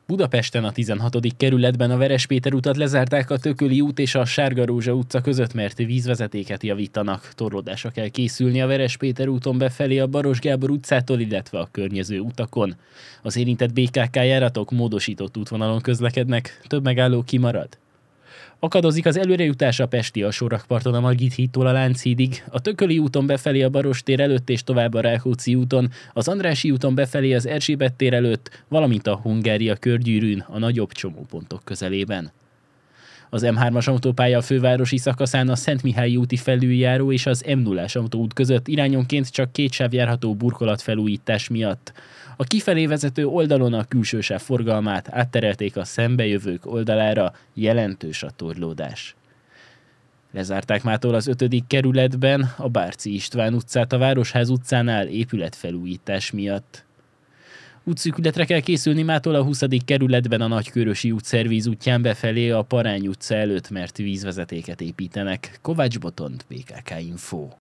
Budapesten a 16. kerületben a Veress-Péter utat lezárták a Tököli út és a Sárga-Rózsa utca között, mert vízvezetéket javítanak. Torlódásra kell készülni a Veress-Péter úton befelé a Baros Gábor utcától, illetve a környező utakon. Az érintett BKK járatok módosított útvonalon közlekednek, több megálló kimarad. Akadozik az előrejutás a pesti alsórakparton a Margit hídtól a Lánchídig, a Tököli úton befelé a Barostér előtt és tovább a Rákóczi úton, az Andrássy úton befelé az Erzsébet tér előtt, valamint a Hungária körgyűrűn a nagyobb csomópontok közelében. Az M3-as autópálya a fővárosi szakaszán a Szentmihályi úti felüljáró és az M0-as autóút között irányonként csak 2 sáv járható burkolatfelújítás miatt. A kifelé vezető oldalon a külső sáv forgalmát átterelték a szembejövők oldalára, jelentős a torlódás. Lezárták mától az 5. kerületben a Bárci István utcát a Városház utcánál épületfelújítás miatt. Útszűkületre kell készülni mától a 20. kerületben a Nagykörösi út szervíz útján befelé a Parány utca előtt, mert vízvezetéket építenek. Kovács Botond, BKK Info.